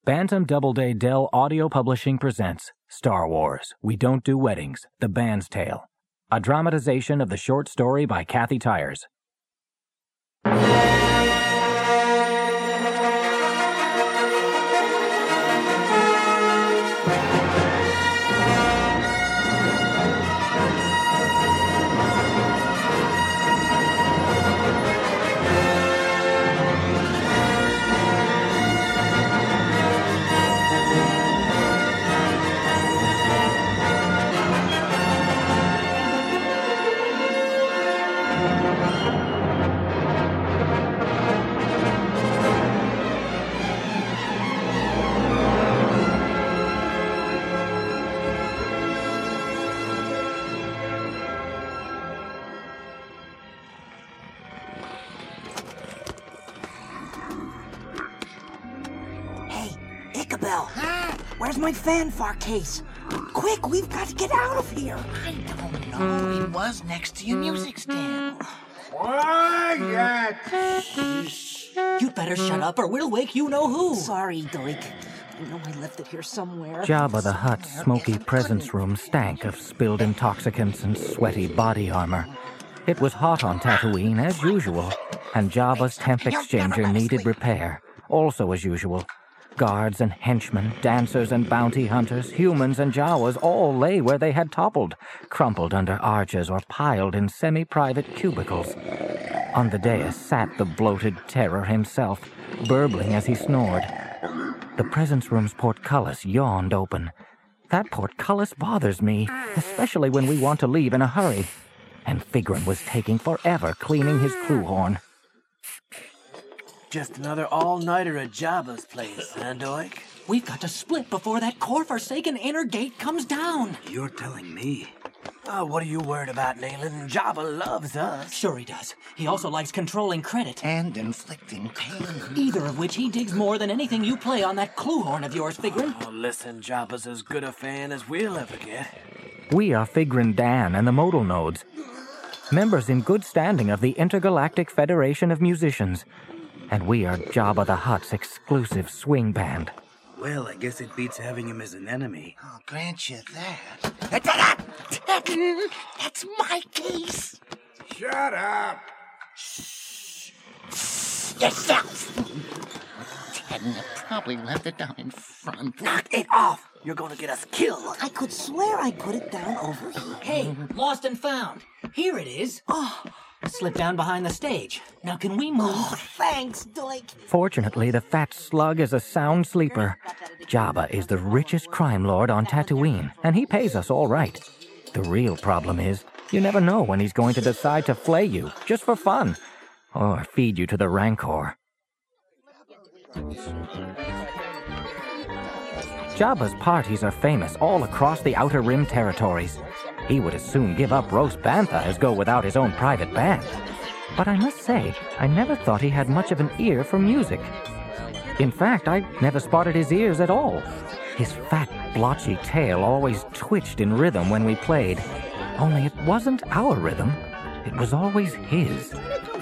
Bantam Doubleday Dell Audio Publishing presents Star Wars, We Don't Do Weddings, The Band's Tale, a dramatization of the short story by Kathy Tyers. Where's my fanfare case? Quick, we've got to get out of here. I don't know. It was next to your music stand. Quiet! You'd better shut up or we'll wake you-know-who. Sorry, Doik. I know I left it here somewhere. Jabba the Hutt's smoky presence room stank of spilled intoxicants and sweaty body armor. It was hot on Tatooine, as usual, and Jabba's temp exchanger needed repair, also as usual. Guards and henchmen, dancers and bounty hunters, humans and Jawas all lay where they had toppled, crumpled under arches or piled in semi-private cubicles. On the dais sat the bloated terror himself, burbling as he snored. The presence room's portcullis yawned open. That portcullis bothers me, especially when we want to leave in a hurry. And Figrin was taking forever cleaning his clue horn. Just another all-nighter at Jabba's place, huh, Doik? We've got to split before that core-forsaken inner gate comes down. You're telling me. Oh, what are you worried about, Nayland? Jabba loves us. Sure he does. He also likes controlling credit. And inflicting pain. Either of which he digs more than anything you play on that clue horn of yours, Figrin. Oh, listen, Jabba's as good a fan as we'll ever get. We are Figrin Dan and the Modal Nodes, members in good standing of the Intergalactic Federation of Musicians. And we are Jabba the Hutt's exclusive swing band. Well, I guess it beats having him as an enemy. I'll grant you that. Tedden, that's my case. Shut up! Yourself. Tedden probably left it down in front. Knock it off! You're gonna get us killed. I could swear I put it down over here. Hey, lost and found. Here it is. Oh, Slip down behind the stage. Now can we move? oh thanks, Doik. Fortunately, the fat slug is a sound sleeper. Jabba is the richest crime lord on Tatooine, and he pays us all right. The real problem is, you never know when he's going to decide to flay you, just for fun, or feed you to the Rancor. Jabba's parties are famous all across the Outer Rim territories. He would as soon give up roast bantha as go without his own private band. But I must say, I never thought he had much of an ear for music. In fact, I never spotted his ears at all. His fat, blotchy tail always twitched in rhythm when we played. Only it wasn't our rhythm. It was always his.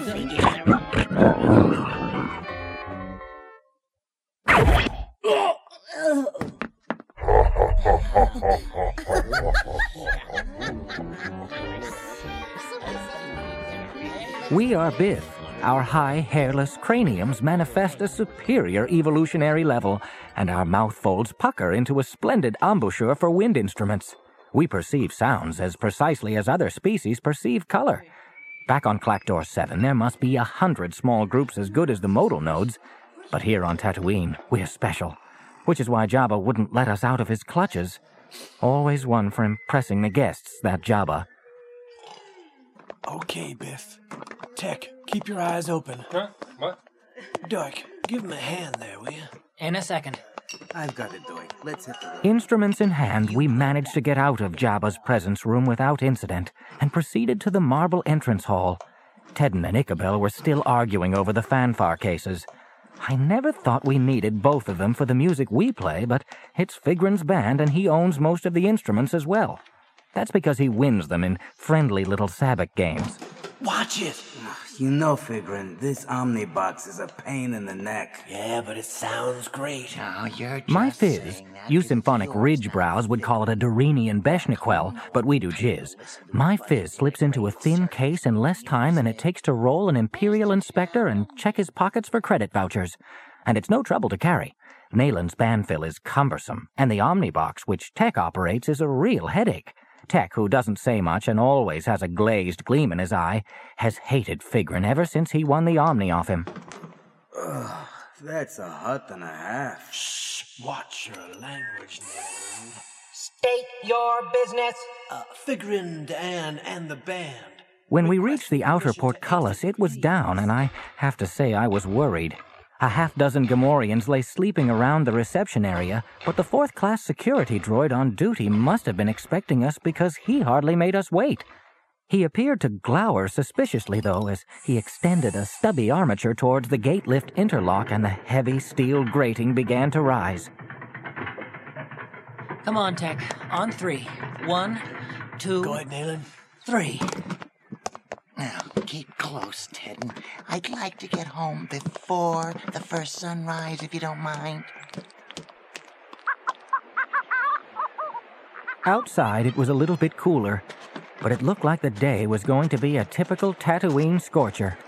We are Biff. Our high, hairless craniums manifest a superior evolutionary level, and our mouth folds pucker into a splendid embouchure for wind instruments. We perceive sounds as precisely as other species perceive color. Back on Clackdoor 7, there must be 100 small groups as good as the Modal Nodes, but here on Tatooine, we're special, which is why Jabba wouldn't let us out of his clutches. Always one for impressing the guests, that Jabba. Okay, Biff. Tech, keep your eyes open. Huh? What? Doik, give him a hand there, will you? In a second. I've got it, Doik. Let's hit the road. Instruments in hand, we managed to get out of Jabba's presence room without incident and proceeded to the marble entrance hall. Tedden and Ichabel were still arguing over the fanfare cases. I never thought we needed both of them for the music we play, but it's Figrin's band and he owns most of the instruments as well. That's because he wins them in friendly little sabbac games. Watch it. You know, Figrin, this Omnibox is a pain in the neck. Yeah, but it sounds great. No, you're just My fizz, saying that you because symphonic yours ridge not brows would call it a Dorinian Beshniquel, but we do jizz. My fizz slips into a thin case in less time than it takes to roll an Imperial inspector and check his pockets for credit vouchers. And it's no trouble to carry. Nayland's Banfill is cumbersome, and the Omnibox, which Tech operates, is a real headache. Tech, who doesn't say much and always has a glazed gleam in his eye, has hated Figrin ever since he won the Omni off him. Ugh, that's a hut and a half. Shh, watch your language, Nayland. State your business. Figrin, Dan, and the band. When we reached the outer portcullis, it was down, and I have to say I was worried. A half-dozen Gamorreans lay sleeping around the reception area, but the fourth-class security droid on duty must have been expecting us because he hardly made us wait. He appeared to glower suspiciously, though, as he extended a stubby armature towards the gate lift interlock and the heavy steel grating began to rise. Come on, Tech. On 3. 1, 2, Go ahead, Nayland. 3. Now, keep close, Ted. I'd like to get home before the first sunrise, if you don't mind. Outside, it was a little bit cooler, but it looked like the day was going to be a typical Tatooine scorcher.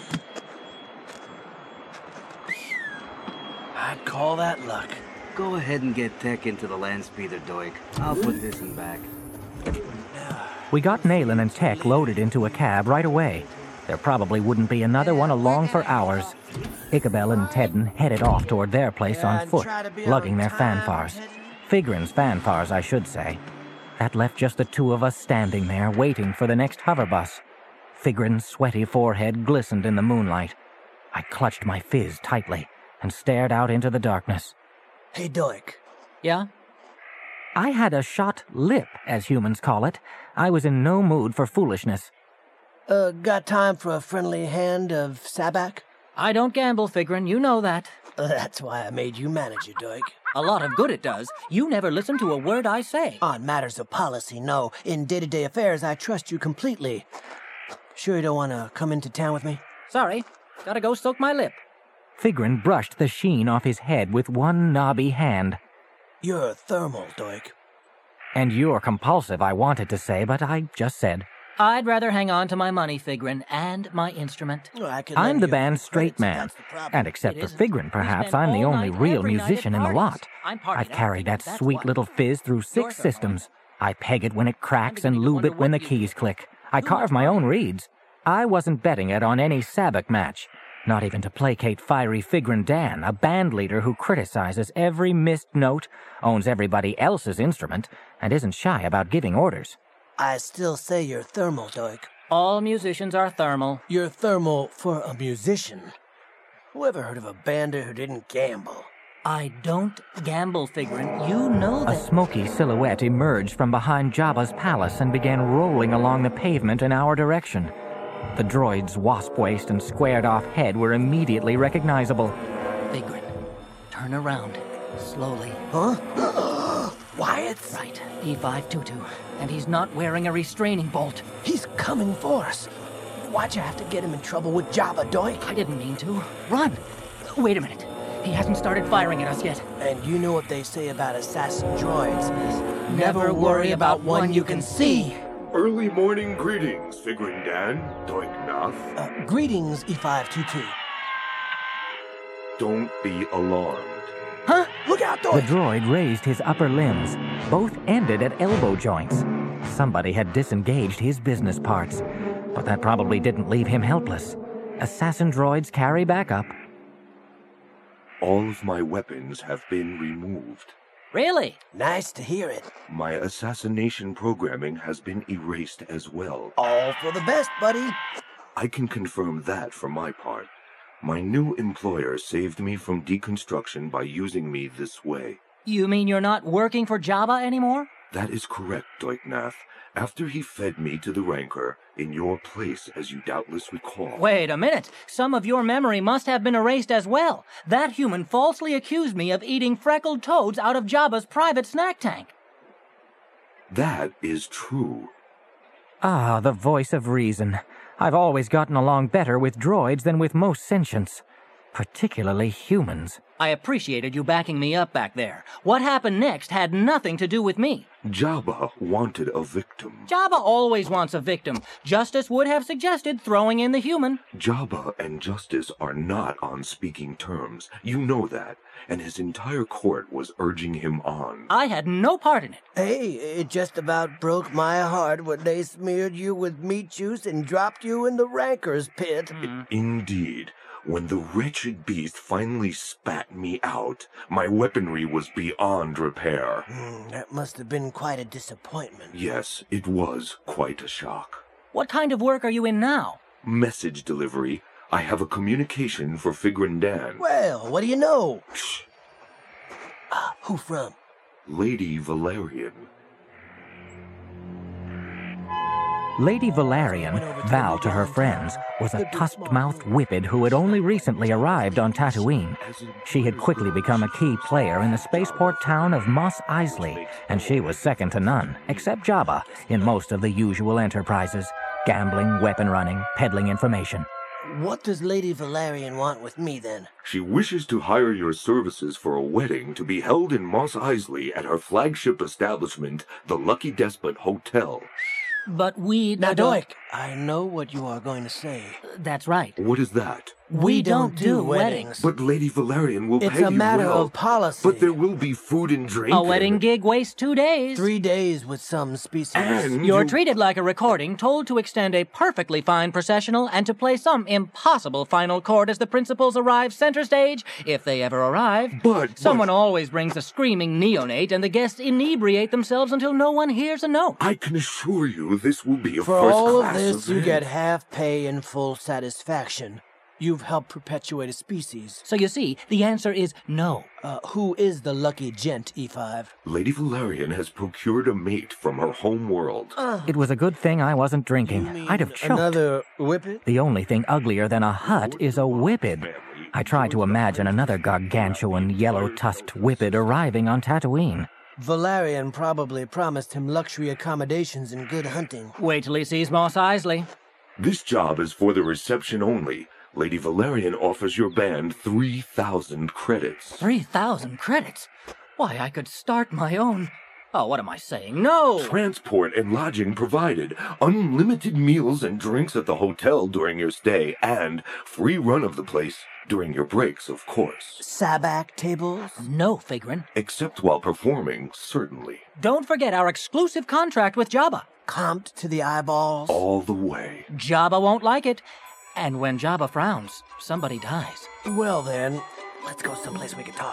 I'd call that luck. Go ahead and get Tech into the land speeder, Doik. I'll put this in back. We got Nayland and Tech loaded into a cab right away. There probably wouldn't be another one along for hours. Ichabel and Tedden headed off toward their place on foot, lugging their fanfares. Figrin's fanfares, I should say. That left just the two of us standing there, waiting for the next hover bus. Figrin's sweaty forehead glistened in the moonlight. I clutched my fizz tightly and stared out into the darkness. Hey, Doik. Yeah? I had a shot lip, as humans call it. I was in no mood for foolishness. Got time for a friendly hand of Sabak? I don't gamble, Figrin. You know that. That's why I made you manager, Doik. A lot of good it does. You never listen to a word I say. On matters of policy, no. In day-to-day affairs, I trust you completely. Sure you don't want to come into town with me? Sorry. Gotta go soak my lip. Figrin brushed the sheen off his head with one knobby hand. You're thermal, Doik. And you're compulsive, I wanted to say, but I just said. I'd rather hang on to my money, Figrin, and my instrument. Well, I could I'm lend the you band's straight credits, man, that's the problem. and except It for isn't. Figrin, perhaps, We spend I'm the all only night, real every night musician at in the parties. lot. I'm part of I've that. carried that That's sweet what. little fizz through 6 You're systems. I peg it when it cracks and beginning to lube it wonder when the what you keys do. click. I Too carve much my own money. reeds. I wasn't betting it on any Sabak match, not even to placate fiery Figrin Dan, a band leader who criticizes every missed note, owns everybody else's instrument, and isn't shy about giving orders. I still say you're thermal, Doik. All musicians are thermal. You're thermal for a musician. Whoever heard of a bander who didn't gamble? I don't gamble, Figrin. You know A that. smoky silhouette emerged from behind Jabba's palace and began rolling along the pavement in our direction. The droid's wasp waist and squared-off head were immediately recognizable. Figrin, turn around. Slowly. Huh? Wyatt's? Right. E522. And he's not wearing a restraining bolt. He's coming for us. Why'd you have to get him in trouble with Jabba, Doik? I didn't mean to. Run! Wait a minute. He hasn't started firing at us yet. And you know what they say about assassin droids. Never worry about one you can see. Early morning greetings, Figrin Dan, Doik Nath. Greetings, E522. Don't be alarmed. Huh? Look out, The Doik! droid raised his upper limbs. Both ended at elbow joints. Somebody had disengaged his business parts, but that probably didn't leave him helpless. Assassin droids carry backup. All of my weapons have been removed. Really? Nice to hear it. My assassination programming has been erased as well. All for the best, buddy. I can confirm that for my part. My new employer saved me from deconstruction by using me this way. You mean you're not working for Jabba anymore? That is correct, Doik Nath. After he fed me to the Rancor, in your place, as you doubtless recall. Wait a minute. Some of your memory must have been erased as well. That human falsely accused me of eating freckled toads out of Jabba's private snack tank. That is true. Ah, the voice of reason. I've always gotten along better with droids than with most sentients, particularly humans. I appreciated you backing me up back there. What happened next had nothing to do with me. Jabba wanted a victim. Jabba always wants a victim. Justice would have suggested throwing in the human. Jabba and Justice are not on speaking terms. You know that. And his entire court was urging him on. I had no part in it. Hey, it just about broke my heart when they smeared you with meat juice and dropped you in the ranker's pit. Indeed. When the wretched beast finally spat me out, my weaponry was beyond repair. That must have been quite a disappointment. Yes, it was quite a shock. What kind of work are you in now? Message delivery. I have a communication for Figrin Dan. Well, what do you know? Shh. Who from? Lady Valerian. Lady Valerian, Val to her friends, was a tusked-mouthed whippet who had only recently arrived on Tatooine. She had quickly become a key player in the spaceport town of Mos Eisley, and she was second to none, except Jabba, in most of the usual enterprises: gambling, weapon running, peddling information. What does Lady Valerian want with me, then? She wishes to hire your services for a wedding to be held in Mos Eisley at her flagship establishment, the Lucky Despot Hotel. But we... Now, Doik, I know what you are going to say. That's right. What is that? We don't do weddings. But Lady Valerian will It's pay a you matter well. of policy. But there will be food and drink. A wedding gig wastes 2 days. 3 days with some species. And You're you- treated like a recording, told to extend a perfectly fine processional and to play some impossible final chord as the principals arrive center stage, if they ever arrive. Someone always brings a screaming neonate, and the guests inebriate themselves until no one hears a note. I can assure you this will be a For all of first-class this, you event. get half pay and full satisfaction. You've helped perpetuate a species. So you see, the answer is no. Who is the lucky gent, E5? Lady Valerian has procured a mate from her home world. It was a good thing I wasn't drinking. I'd have choked. Another whippet? The only thing uglier than a hut is a whippet. I tried to imagine another gargantuan, yellow-tusked whippet arriving on Tatooine. Valerian probably promised him luxury accommodations and good hunting. Wait till he sees Mos Eisley. This job is for the reception only. Lady Valerian offers your band 3,000 credits. 3,000 credits? Why, I could start my own... Oh, what am I saying? No! Transport and lodging provided, unlimited meals and drinks at the hotel during your stay, and free run of the place during your breaks, of course. Sabak tables? No, Figrin. Except while performing, certainly. Don't forget our exclusive contract with Jabba. Comped to the eyeballs? All the way. Jabba won't like it. And when Jabba frowns, somebody dies. Well then, let's go someplace we can talk.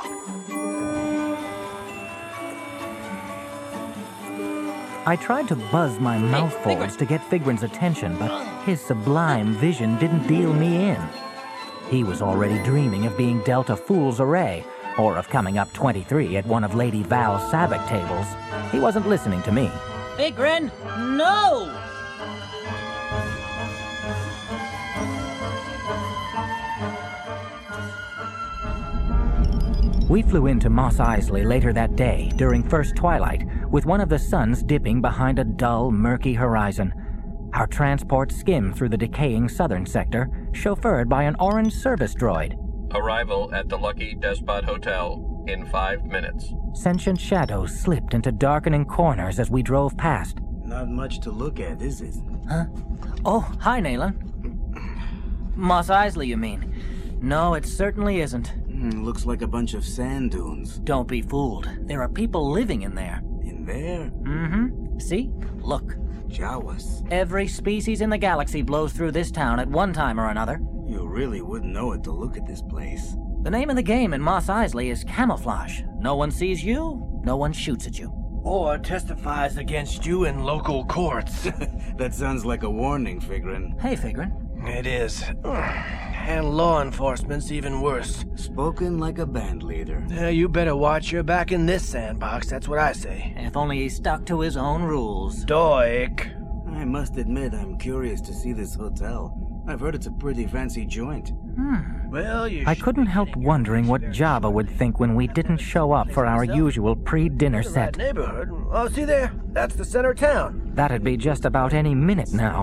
I tried to buzz my mouth folds to get Figrin's attention, but his sublime vision didn't deal me in. He was already dreaming of being dealt a fool's array, or of coming up 23 at one of Lady Val's sabak tables. He wasn't listening to me. Figrin, no! We flew into Mos Eisley later that day, during first twilight, with one of the suns dipping behind a dull, murky horizon. Our transport skimmed through the decaying southern sector, chauffeured by an orange service droid. Arrival at the Lucky Despot Hotel in 5 minutes. Sentient shadows slipped into darkening corners as we drove past. Not much to look at, is it? Huh? Oh, hi, Nayland. Mos Eisley, you mean? No, it certainly isn't. Looks like a bunch of sand dunes. Don't be fooled. There are people living in there. In there? Mm-hmm. See? Look. Jawas. Every species in the galaxy blows through this town at one time or another. You really wouldn't know it to look at this place. The name of the game in Mos Eisley is camouflage. No one sees you, no one shoots at you. Or testifies against you in local courts. That sounds like a warning, Figrin. Hey, Figrin. It is. And law enforcement's even worse. Spoken like a band leader. You better watch your back in this sandbox, that's what I say. If only he stuck to his own rules. Doik. I must admit I'm curious to see this hotel. I've heard it's a pretty fancy joint. Well, I couldn't help wondering what Jabba would think when we didn't show up for our usual pre-dinner That set. neighborhood. Oh, see there? That's the center of town. That'd be just about any minute now.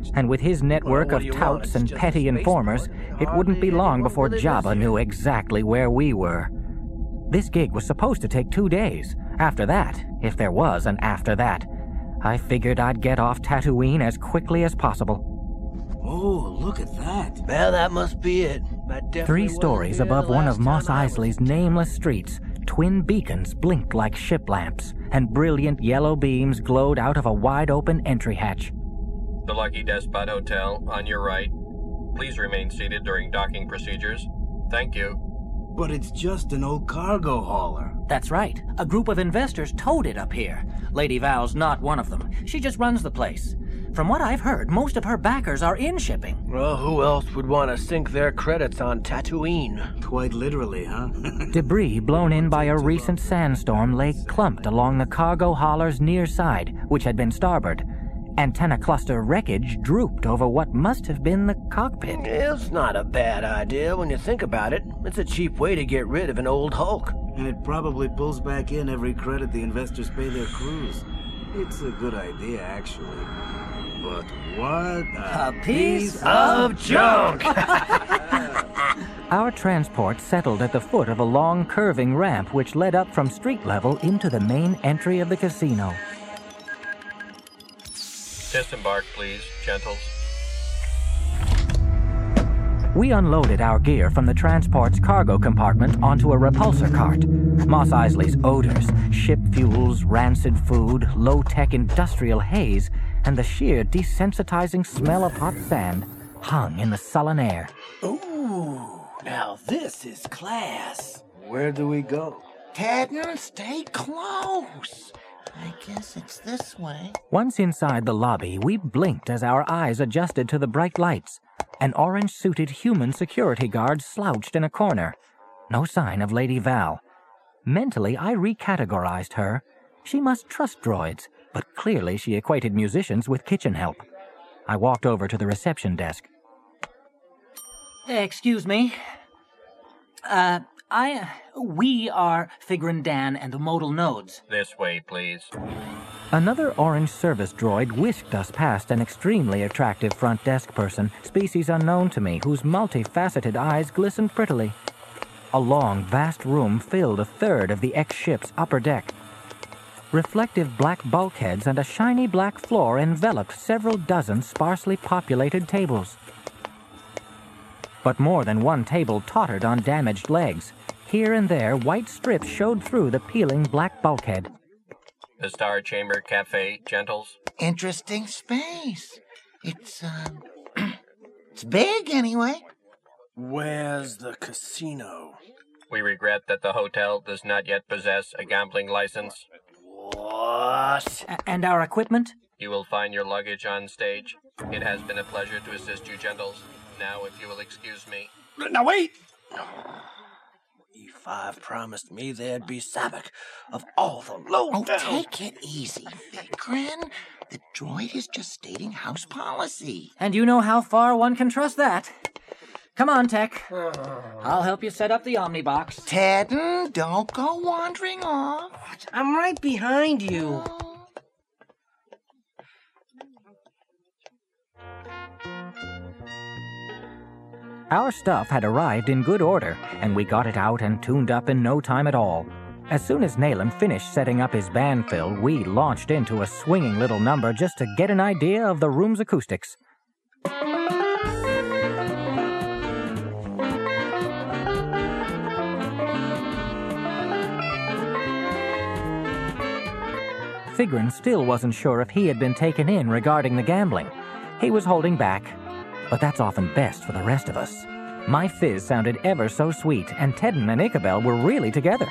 And with his network of touts and petty informers, it wouldn't be long before Jabba knew exactly where we were. This gig was supposed to take 2 days. After that, if there was an after that, I figured I'd get off Tatooine as quickly as possible. Oh, look at that. Well, that must be it. That definitely 3 wasn't stories here above the one last of Mos time I was Eisley's nameless streets, twin beacons blinked like ship lamps, and brilliant yellow beams glowed out of a wide-open entry hatch. The Lucky Despot Hotel, on your right. Please remain seated during docking procedures. Thank you. But it's just an old cargo hauler. That's right. A group of investors towed it up here. Lady Val's not one of them. She just runs the place. From what I've heard, most of her backers are in shipping. Well, who else would want to sink their credits on Tatooine? Quite literally, huh? Debris blown in by a recent sandstorm lay clumped along the cargo hauler's near side, which had been starboard. Antenna cluster wreckage drooped over what must have been the cockpit. It's not a bad idea when you think about it. It's a cheap way to get rid of an old hulk. And it probably pulls back in every credit the investors pay their crews. It's a good idea, actually. But what A piece of junk! Our transport settled at the foot of a long curving ramp which led up from street level into the main entry of the casino. Disembark, please, gentles. We unloaded our gear from the transport's cargo compartment onto a repulsor cart. Mos Eisley's odors, ship fuels, rancid food, low-tech industrial haze, and the sheer desensitizing smell of hot sand hung in the sullen air. Ooh, now this is class. Where do we go? Tedden, stay close. I guess it's this way. Once inside the lobby, we blinked as our eyes adjusted to the bright lights. An orange-suited human security guard slouched in a corner. No sign of Lady Val. Mentally, I recategorized her. She must trust droids, but clearly she equated musicians with kitchen help. I walked over to the reception desk. Excuse me. We are Figrin Dan and the Modal Nodes. This way, please. Another orange service droid whisked us past an extremely attractive front desk person, species unknown to me, whose multifaceted eyes glistened prettily. A long, vast room filled a third of the X-ship's upper deck. Reflective black bulkheads and a shiny black floor enveloped several dozen sparsely populated tables. But more than one table tottered on damaged legs. Here and there, white strips showed through the peeling black bulkhead. The Star Chamber Cafe, gentles. Interesting space. It's, it's big anyway. Where's the casino? We regret that the hotel does not yet possess a gambling license. What? And our equipment? You will find your luggage on stage. It has been a pleasure to assist you, gentles. Now, if you will excuse me. Now wait! E5 promised me there'd be Sabak of all the lowdown. Oh, take it easy, Figrin. The droid is just stating house policy. And you know how far one can trust that. Come on, Tech. I'll help you set up the Omnibox. Tedden, don't go wandering off. I'm right behind you. Our stuff had arrived in good order, and we got it out and tuned up in no time at all. As soon as Nayland finished setting up his band fill, we launched into a swinging little number just to get an idea of the room's acoustics. Figrin still wasn't sure if he had been taken in regarding the gambling. He was holding back. But that's often best for the rest of us. My fizz sounded ever so sweet, and Tedden and Ichabel were really together.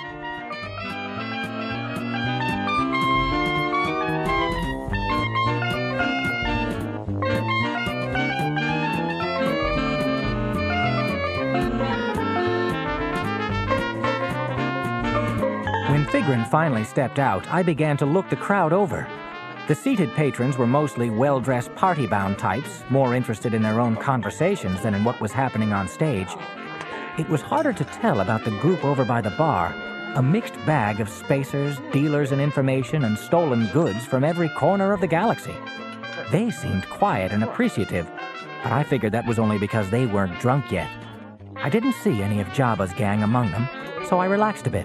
When Figrin finally stepped out, I began to look the crowd over. The seated patrons were mostly well-dressed party-bound types, more interested in their own conversations than in what was happening on stage. It was harder to tell about the group over by the bar, a mixed bag of spacers, dealers in information, and stolen goods from every corner of the galaxy. They seemed quiet and appreciative, but I figured that was only because they weren't drunk yet. I didn't see any of Jabba's gang among them, so I relaxed a bit.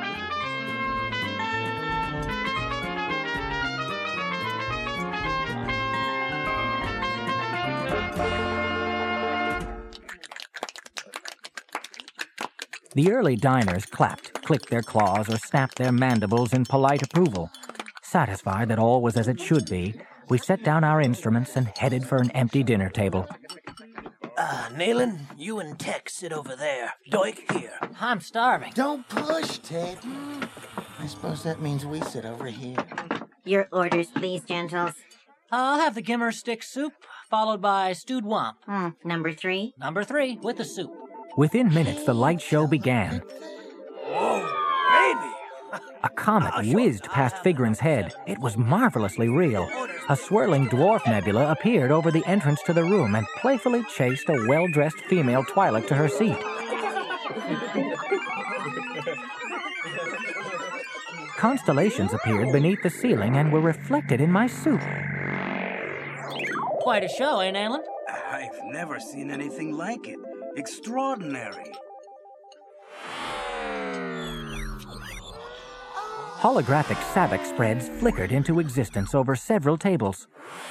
The early diners clapped, clicked their claws, or snapped their mandibles in polite approval. Satisfied that all was as it should be, we set down our instruments and headed for an empty dinner table. Nayland, you and Tech sit over there. Doik here. I'm starving. Don't push, Ted. I suppose that means we sit over here. Your orders, please, gentles. I'll have the gimmer stick soup, followed by stewed womp. Number 3? Number 3, with the soup. Within minutes, the light show began. Whoa, baby! A comet whizzed past Figrin's head. It was marvelously real. A swirling dwarf nebula appeared over the entrance to the room and playfully chased a well-dressed female Twi'lek to her seat. Constellations appeared beneath the ceiling and were reflected in my soup. Quite a show, eh, Nayland? I've never seen anything like it. Extraordinary. Holographic sabak spreads flickered into existence over several tables.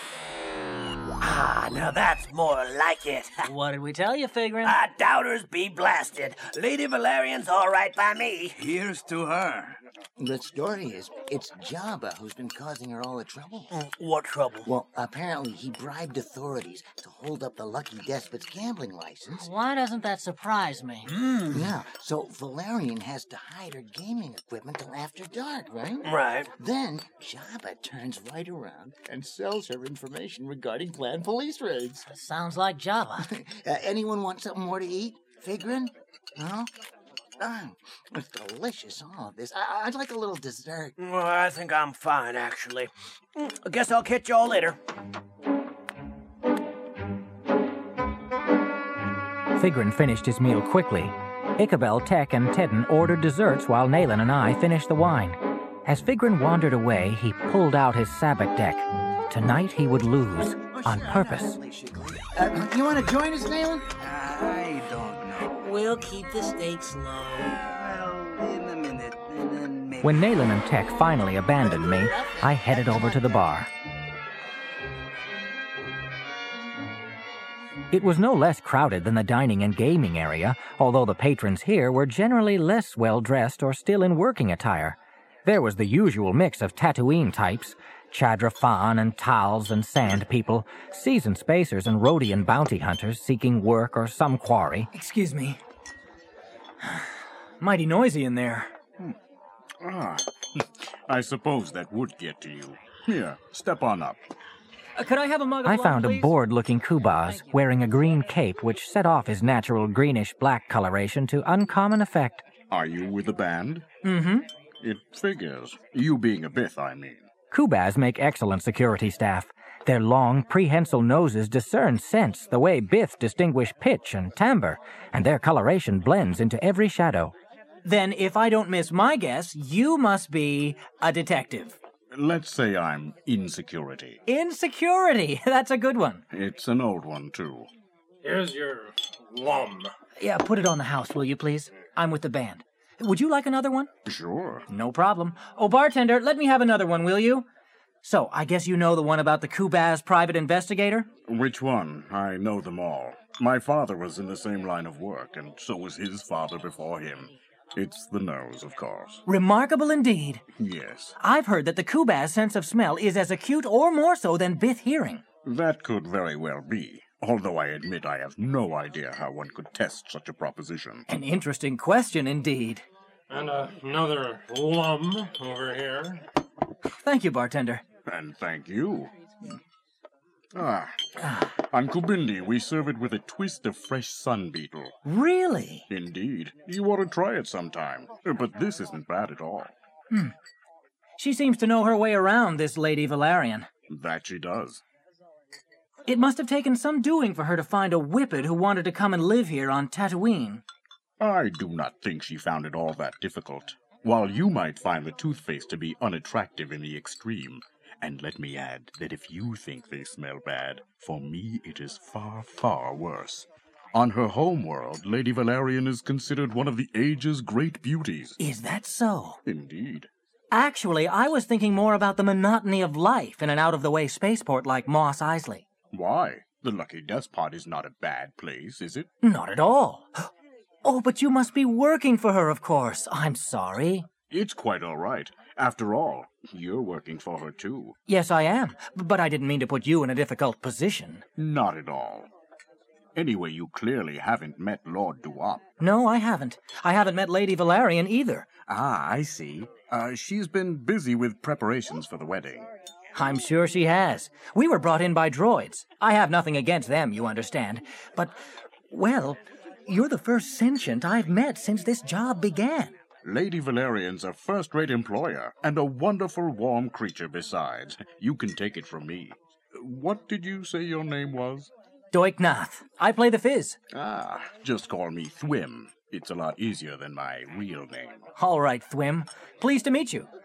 Now that's more like it. What did we tell you, Figrin? Doubters be blasted. Lady Valerian's all right by me. Here's to her. The story is, it's Jabba who's been causing her all the trouble. What trouble? Well, apparently he bribed authorities to hold up the Lucky Despot's gambling license. Why doesn't that surprise me? Yeah, so Valerian has to hide her gaming equipment till after dark, right? Right. Then Jabba turns right around and sells her information regarding planned police raids. Sounds like Jabba. Anyone want something more to eat? Figrin? No? It's delicious, all of this. I'd like a little dessert. Well, I think I'm fine, actually. I guess I'll catch y'all later. Figrin finished his meal quickly. Ichabel, Tech, and Tedden ordered desserts while Nayland and I finished the wine. As Figrin wandered away, he pulled out his sabak deck. Tonight he would lose, on purpose. You want to join us, Nayland? I don't know. We'll keep the stakes low. Well, in a minute, and then maybe... When Nayland and Tech finally abandoned me, I headed over to the bar. It was no less crowded than the dining and gaming area, although the patrons here were generally less well-dressed or still in working attire. There was the usual mix of Tatooine types, Chadra Fan and Tals and Sand people, seasoned spacers and Rhodian bounty hunters seeking work or some quarry. Excuse me. Mighty noisy in there. I suppose that would get to you. Here, step on up. Could I have a mug of I wine, found please? a bored-looking Kubaz wearing a green cape which set off his natural greenish-black coloration to uncommon effect. Are you with the band? Mm-hmm. It figures. You being a Bith, I mean. Kubaz make excellent security staff. Their long, prehensile noses discern scents the way Bith distinguish pitch and timbre, and their coloration blends into every shadow. Then, if I don't miss my guess, you must be a detective. Let's say I'm in security. Insecurity! That's a good one. It's an old one, too. Here's your lum. Yeah, put it on the house, will you, please? I'm with the band. Would you like another one? Sure. No problem. Oh, bartender, let me have another one, will you? So, I guess you know the one about the Kubaz private investigator? Which one? I know them all. My father was in the same line of work, and so was his father before him. It's the nose, of course. Remarkable indeed. Yes. I've heard that the Kubaz sense of smell is as acute or more so than Bith hearing. That could very well be, although I admit I have no idea how one could test such a proposition. An interesting question indeed. And another lum over here. Thank you, bartender. And thank you. On Kubindi, we serve it with a twist of fresh sun beetle. Really? Indeed. You ought to try it sometime. But this isn't bad at all. She seems to know her way around, this Lady Valerian. That she does. It must have taken some doing for her to find a whippet who wanted to come and live here on Tatooine. I do not think she found it all that difficult. While you might find the Toothface to be unattractive in the extreme, And let me add that if you think they smell bad, for me it is far, far worse. On her home world, Lady Valerian is considered one of the age's great beauties. Is that so? Indeed. Actually, I was thinking more about the monotony of life in an out-of-the-way spaceport like Moss Isley. Why? The Lucky Despot is not a bad place, is it? Not at all. Oh, but you must be working for her, of course. I'm sorry. It's quite all right. After all, you're working for her too. Yes, I am. But I didn't mean to put you in a difficult position. Not at all. Anyway, you clearly haven't met Lord Duop. No, I haven't. I haven't met Lady Valerian either. Ah, I see. She's been busy with preparations for the wedding. I'm sure she has. We were brought in by droids. I have nothing against them, you understand. But, well, you're the first sentient I've met since this job began. Lady Valerian's a first-rate employer, and a wonderful, warm creature besides. You can take it from me. What did you say your name was? Doiknath. I play the Fizz. Ah, just call me Thwim. It's a lot easier than my real name. All right, Thwim. Pleased to meet you.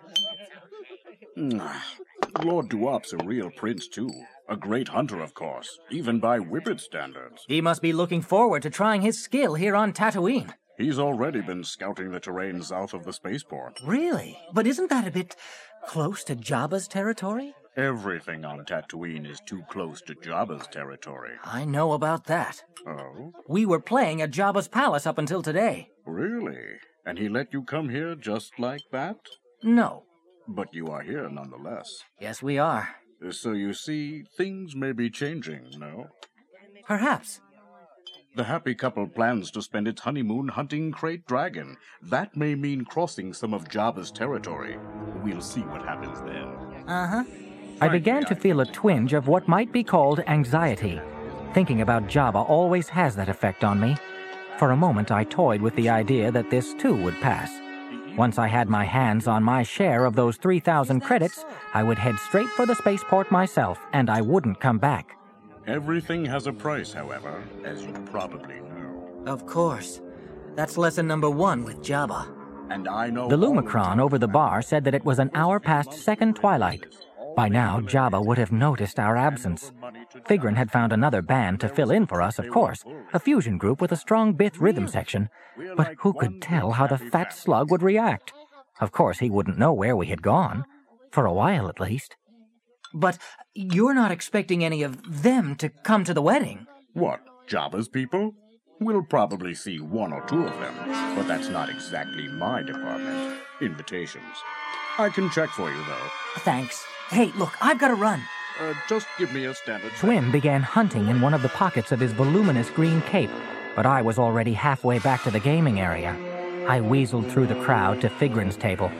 Lord Duop's a real prince, too. A great hunter, of course, even by Whippet standards. He must be looking forward to trying his skill here on Tatooine. He's already been scouting the terrain south of the spaceport. Really? But isn't that a bit close to Jabba's territory? Everything on Tatooine is too close to Jabba's territory. I know about that. Oh? We were playing at Jabba's palace up until today. Really? And he let you come here just like that? No. But you are here nonetheless. Yes, we are. So you see, things may be changing, no? Perhaps. The happy couple plans to spend its honeymoon hunting Krayt Dragon. That may mean crossing some of Jabba's territory. We'll see what happens then. Uh-huh. I began to feel a twinge of what might be called anxiety. Thinking about Jabba always has that effect on me. For a moment, I toyed with the idea that this too would pass. Once I had my hands on my share of those 3,000 credits, I would head straight for the spaceport myself, and I wouldn't come back. Everything has a price, however, as you probably know. Of course. That's lesson number 1 with Jabba. And I know... The Lumicron over the bar said that it was an hour past second twilight. By now, Jabba would have noticed our absence. Figrin had found another band to fill in for us, of course, a fusion group with a strong Bith rhythm section. But who could tell how the fat slug would react? Of course, he wouldn't know where we had gone. For a while, at least. But you're not expecting any of them to come to the wedding? What, Jabba's people? We'll probably see 1 or 2 of them, but that's not exactly my department. Invitations. I can check for you, though. Thanks. Hey, look, I've got to run. Just give me a standard... Thwim began hunting in one of the pockets of his voluminous green cape, but I was already halfway back to the gaming area. I weaseled through the crowd to Figrin's table.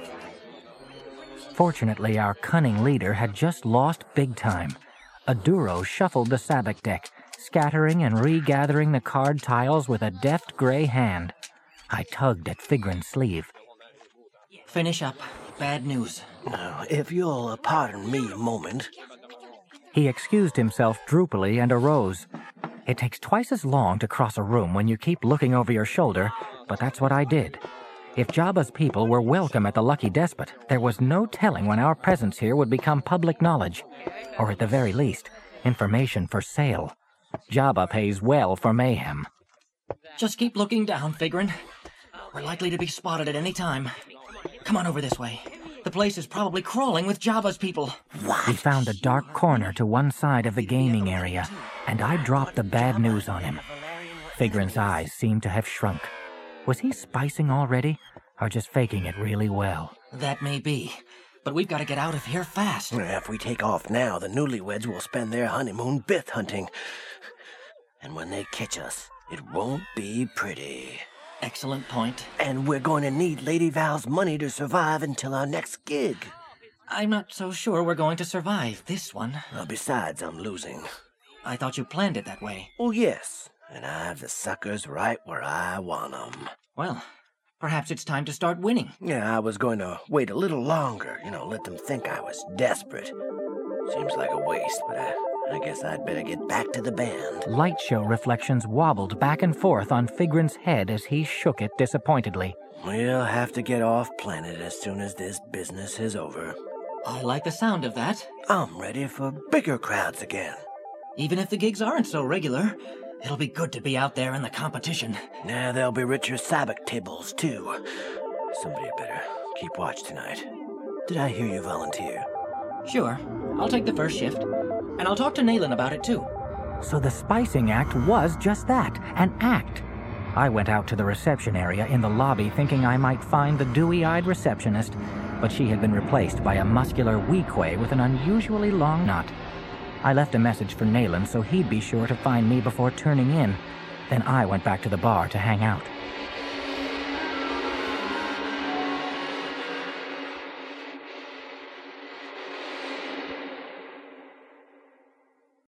Fortunately, our cunning leader had just lost big time. Aduro shuffled the sabak deck, scattering and regathering the card tiles with a deft gray hand. I tugged at Figrin's sleeve. Finish up. Bad news. Now, if you'll pardon me a moment. He excused himself droopily and arose. It takes twice as long to cross a room when you keep looking over your shoulder, but that's what I did. If Jabba's people were welcome at the Lucky Despot, there was no telling when our presence here would become public knowledge. Or at the very least, information for sale. Jabba pays well for mayhem. Just keep looking down, Figrin. We're likely to be spotted at any time. Come on over this way. The place is probably crawling with Jabba's people. He found a dark corner to one side of the gaming area, and I dropped the bad news on him. Figrin's eyes seemed to have shrunk. Was he spicing already, or just faking it really well? That may be, but we've got to get out of here fast. If we take off now, the newlyweds will spend their honeymoon Bith hunting. And when they catch us, it won't be pretty. Excellent point. And we're going to need Lady Val's money to survive until our next gig. I'm not so sure we're going to survive this one. Besides, I'm losing. I thought you planned it that way. Oh, yes. And I have the suckers right where I want them. Well, perhaps it's time to start winning. Yeah, I was going to wait a little longer. Let them think I was desperate. Seems like a waste, but I guess I'd better get back to the band. Light show reflections wobbled back and forth on Figrin's head as he shook it disappointedly. We'll have to get off planet as soon as this business is over. I like the sound of that. I'm ready for bigger crowds again. Even if the gigs aren't so regular, it'll be good to be out there in the competition. Now there'll be richer sabbac tables, too. Somebody better keep watch tonight. Did I hear you volunteer? Sure. I'll take the first shift. And I'll talk to Nayland about it, too. So the spicing act was just that, an act. I went out to the reception area in the lobby thinking I might find the dewy-eyed receptionist, but she had been replaced by a muscular Weequay with an unusually long nut. I left a message for Nayland so he'd be sure to find me before turning in. Then I went back to the bar to hang out.